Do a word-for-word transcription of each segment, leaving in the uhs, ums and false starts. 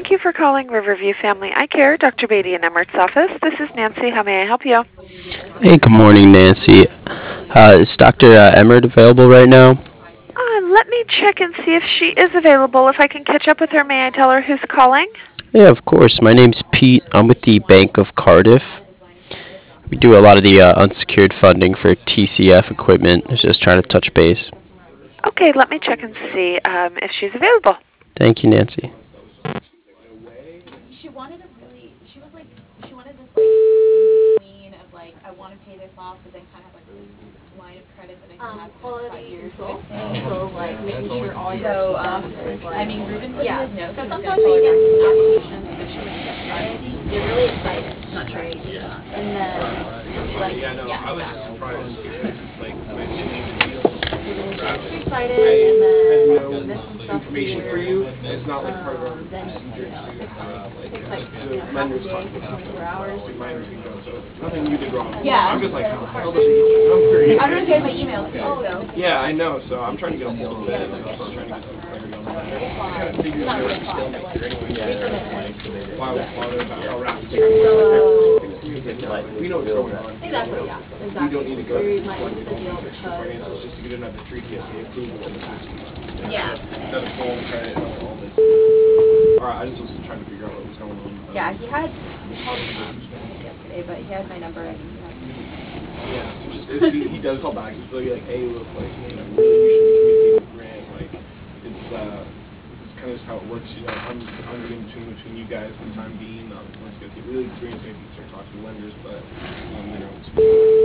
Thank you for calling Riverview Family Eye Care, Doctor Beatty and Emmert's office. This is Nancy. How may I help you? Hey, good morning, Nancy. Uh, is Doctor Uh, Emmert available right now? Uh, let me check and see if she is available. If I can catch up with her, may I tell her who's calling? Yeah, of course. My name's Pete. I'm with the Bank of Cardiff. We do a lot of the uh, unsecured funding for T C F equipment. I was just trying to touch base. Okay, let me check and see um, if she's available. Thank you, Nancy. She wanted a really, she was like, she wanted this like in between of like, I want to pay this off, but then kind of like this line of credit that I can Um, have for quality five years. control. Kind of So like making sure all your So, um, stuff is like. I mean, Ruben put Yeah. in his notes. Because He was sometimes gonna when you call get her back. applications, especially when you get started, you're really excited. Not sure. And then like yeah. I was just surprised because it's like my You're super excited, and then you miss some stuff information for here. you. It's not like part of our Um, then procedure you know, to it takes uh, like, like it takes like you the know, half a lenders day talk to about twenty-four hours. like minors you know, so nothing you did wrong. Yeah. I'm just like, how the hell does he get your number? I don't know if you had my email too, so. Yeah, I know. So I'm trying to get a hold of it. So I'm trying to get some clarity on that. I kind of figured Not they really were still fine, make but here anyway. like, Why was bothered about how rapid So, we know what's going on. exactly, yeah, We exactly. don't need to So go you to might look at the deal extra because, financials just to get another three T S A approval in the system. yeah, Instead of full credit and all this. Alright, I just was trying to figure out what was going on. Yeah, he had, he called me I think yesterday, but he had my number and he had Yeah, so just if he, he does call back, just be like, hey, look, like, you know, really you should be communicating with Grant. Like, it's, uh, this is kind of just how it works, you know. I'm, I'm the in between between you guys for the time being. Um, once you guys get really experienced, maybe you can start talking to lenders, but, um, you know, it's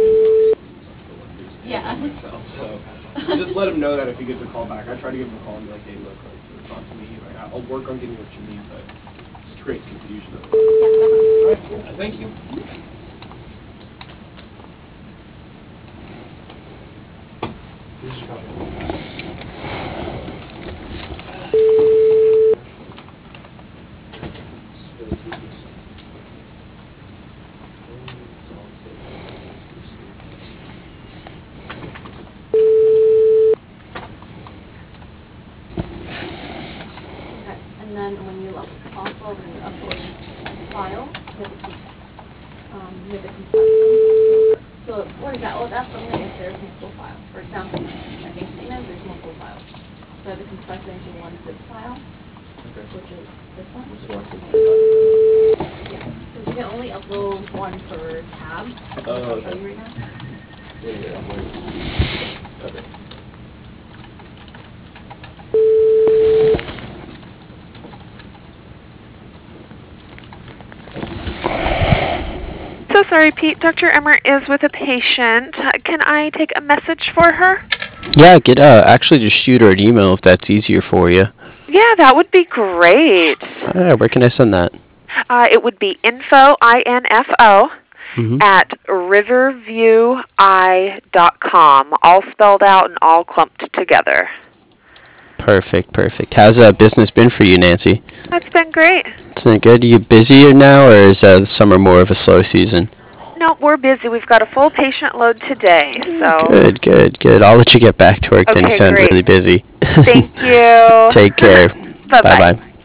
Yeah. myself, so just let him know that if he gets a call back. I try to give him a call and be like, hey, look, like, talk to me. Like, I'll work on getting what you need, but it just creates confusion. Alright, cool. Thank you. okay. And then when you up- also when you upload file, you have to keep, um, make a compression. So, for example, that's something if there's multiple files. For example, my bank statement, there's multiple files. So I have to compress it into one zip file, which is this one. Yeah, because you can only upload one per tab. Oh, I'll okay. show you right now. So sorry, Pete. Doctor Emmert is with a patient. Can I take a message for her? Yeah, get uh, actually just shoot her an email if that's easier for you. Yeah, that would be great. Alright, where can I send that? Uh, it would be info, I N F O, Mm-hmm. at riverview eye dot com, all spelled out and all clumped together. Perfect, perfect. How's uh, business been for you, Nancy? That's been great. It's been good. Are you busier now, or is uh, the summer more of a slow season? No, we're busy. We've got a full patient load today, so. Good, good, good. I'll let you get back to work then. You Okay, sound great. really busy. Thank you. Take care. Bye-bye. Bye-bye.